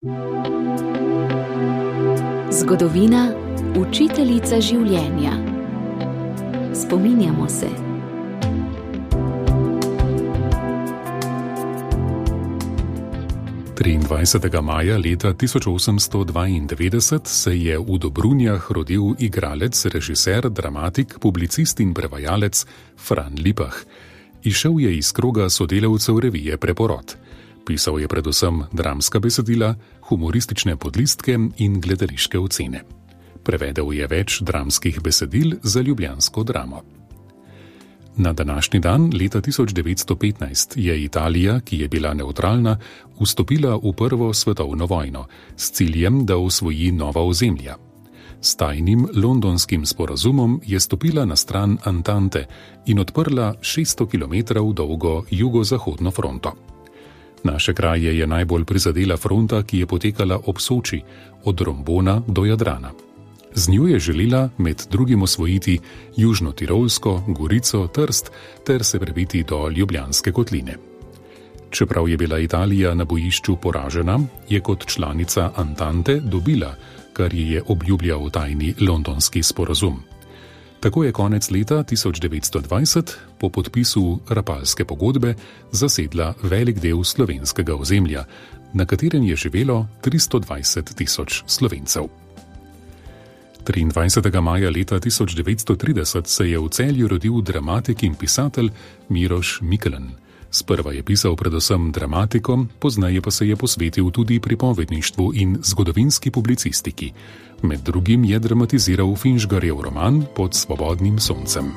Zgodovina, učiteljica življenja. Spominjamo se. Maja leta 1892 se je v Dobrunjah rodil igralec, režiser, dramatik, publicist in prevajalec Fran Lipah. Izšel je iz kroga sodelavcev revije Preporod. Pisal je predvsem dramska besedila, humoristične podlistke in gledališke ocene. Prevedel je več dramskih besedil za ljubljansko dramo. Na današnji dan, leta 1915, je Italija, ki je bila nevtralna, vstopila v Prvo svetovno vojno s ciljem, da osvoji nova ozemlja. S tajnim londonskim sporazumom je stopila na stran Antante in odprla 600 km dolgo jugozahodno fronto. Naše kraje je najbolj prizadela fronta, ki je potekala ob Soči, od Rombona do Jadrana. Z njo je želela med drugim osvojiti Južno-Tirolsko, Gorico, Trst ter se prebiti do Ljubljanske kotline. Čeprav je bila Italija na bojišču poražena, je kot članica Antante dobila, kar ji je obljubljal tajni londonski sporazum. Tako je konec leta 1920 po podpisu Rapalske pogodbe zasedla velik del slovenskega ozemlja, na katerem je živelo 320.000 Slovencev. 23. maja leta 1930 se je v Celju rodil dramatik in pisatelj Miroš Mikelen. Sprva je pisal predvsem dramatiko, pozneje pa se je posvetil tudi pripovedništvu in zgodovinski publicistiki. Med drugim je dramatiziral Finžgarjev roman Pod svobodnim soncem.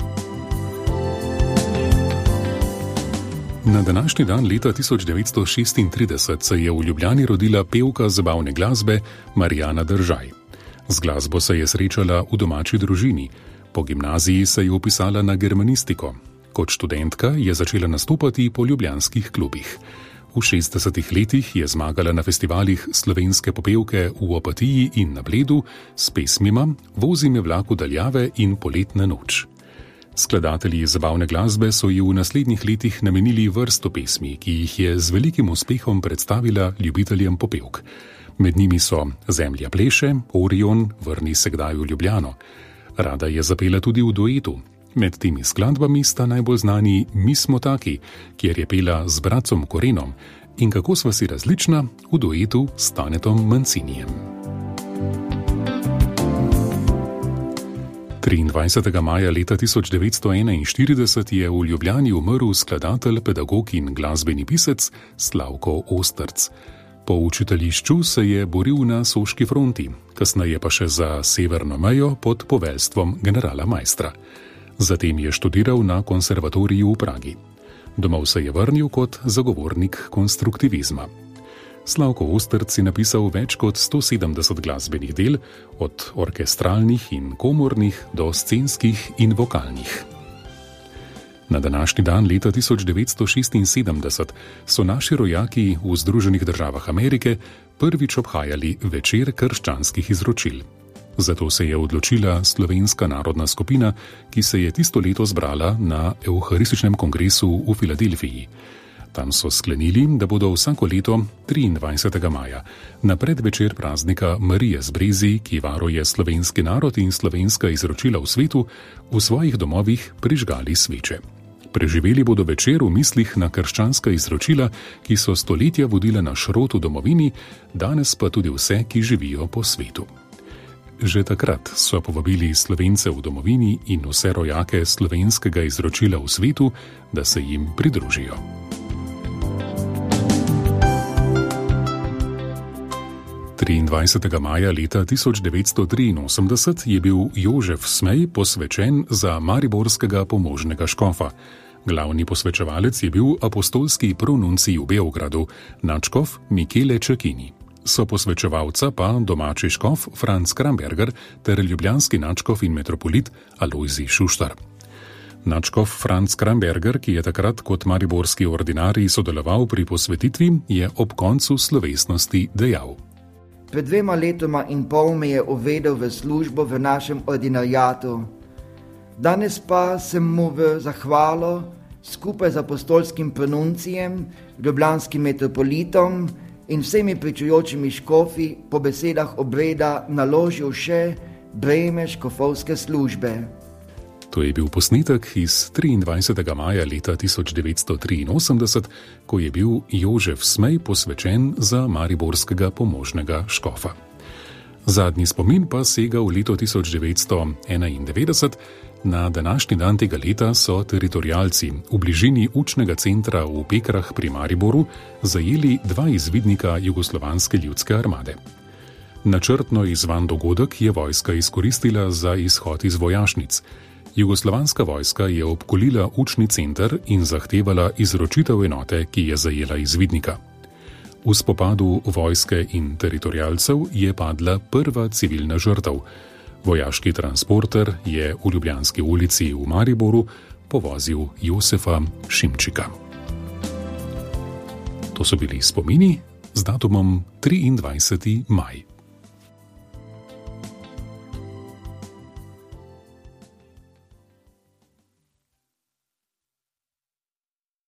Na današnji dan leta 1936 se je v Ljubljani rodila pevka zabavne glasbe Marijana Držaj. Z glasbo se je srečala v domači družini. Po gimnaziji se je vpisala na germanistiko. Kot študentka je začela nastopati po ljubljanskih klubih. V 60. letih je zmagala na festivalih slovenske popevke v Opatiji in na Bledu s pesmima Vozi me vlak v daljave in Poletna noč. Skladatelji zabavne glasbe so ji v naslednjih letih namenili vrsto pesmi, ki jih je z velikim uspehom predstavila ljubiteljem popevk. Med njimi so Zemlja pleše, Orion, Vrni se kdaj v Ljubljano. Rada je zapela tudi v duetu. Med temi skladbami sta najbolj znani Mi smo taki, kjer je pela z bratcom Korenom, in Kako sva si različna v duetu s Tanetom Mancinijem. 23. maja leta 1941 je v Ljubljani umrl skladatelj, pedagog in glasbeni pisec Slavko Ostrc. Po učiteljišču se je boril na Soški fronti, kasneje pa še za severno mejo pod poveljstvom generala Maistra. Zatem je študiral na konservatoriju v Pragi. Domov se je vrnil kot zagovornik konstruktivizma. Slavko Ostrc je napisal več kot 170 glasbenih del, od orkestralnih in komornih do scenskih in vokalnih. Na današnji dan leta 1976 so naši rojaki v Združenih državah Amerike prvič obhajali večer krščanskih izročil. Zato se je odločila slovenska narodna skupina, ki se je tisto leto zbrala na Evharističnem kongresu v Filadelfiji. Tam so sklenili, da bodo vsako leto 23. maja na predvečer praznika Marije z Brezi, ki varuje slovenski narod in slovenska izročila v svetu, v svojih domovih prižgali sveče. Preživeli bodo večer v mislih na krščanska izročila, ki so stoletja vodila naš rod v domovini, danes pa tudi vse, ki živijo po svetu. Že takrat so povabili Slovence v domovini in vse rojake slovenskega izročila v svetu, da se jim pridružijo. Maja leta 1983 je bil Jožef Smej posvečen za mariborskega pomožnega škofa. Glavni posvečevalec je bil apostolski pronuncij v Beogradu, nadškof Michele Cecchini. Soposvečevalca pa domači škof Franz Kramberger ter ljubljanski nadškof in metropolit Alojzij Šuštar. Nadškof Franz Kramberger, ki je takrat kot mariborski ordinarij sodeloval pri posvetitvi, je ob koncu slovesnosti dejal: Pred 2 letoma in pol me je uvedel v službo v našem ordinarijatu. Danes pa sem mu v zahvalo skupaj z apostolskim pronuncijem, ljubljanskim metropolitom in vsemi pričujočimi škofi po besedah obreda naložil še breme škofovske službe. To je bil posnetek iz 23. maja leta 1983, ko je bil Jožef Smej posvečen za mariborskega pomožnega škofa. Zadnji spomin pa sega v leto 1991. Na današnji dan tega leta so teritorialci v bližini učnega centra v Pekrah pri Mariboru zajeli 2 izvidnika Jugoslovanske ljudske armade. Načrtno izvan dogodek je vojska izkoristila za izhod iz vojašnic. Jugoslovanska vojska je obkolila učni center in zahtevala izročitev enote, ki je zajela izvidnika. V spopadu vojske in teritorialcev je padla prva civilna žrtev. Vojaški transporter je v Ljubljanski ulici v Mariboru povozil Josefa Šimčika. To so bili spomini z datumom 23. maj.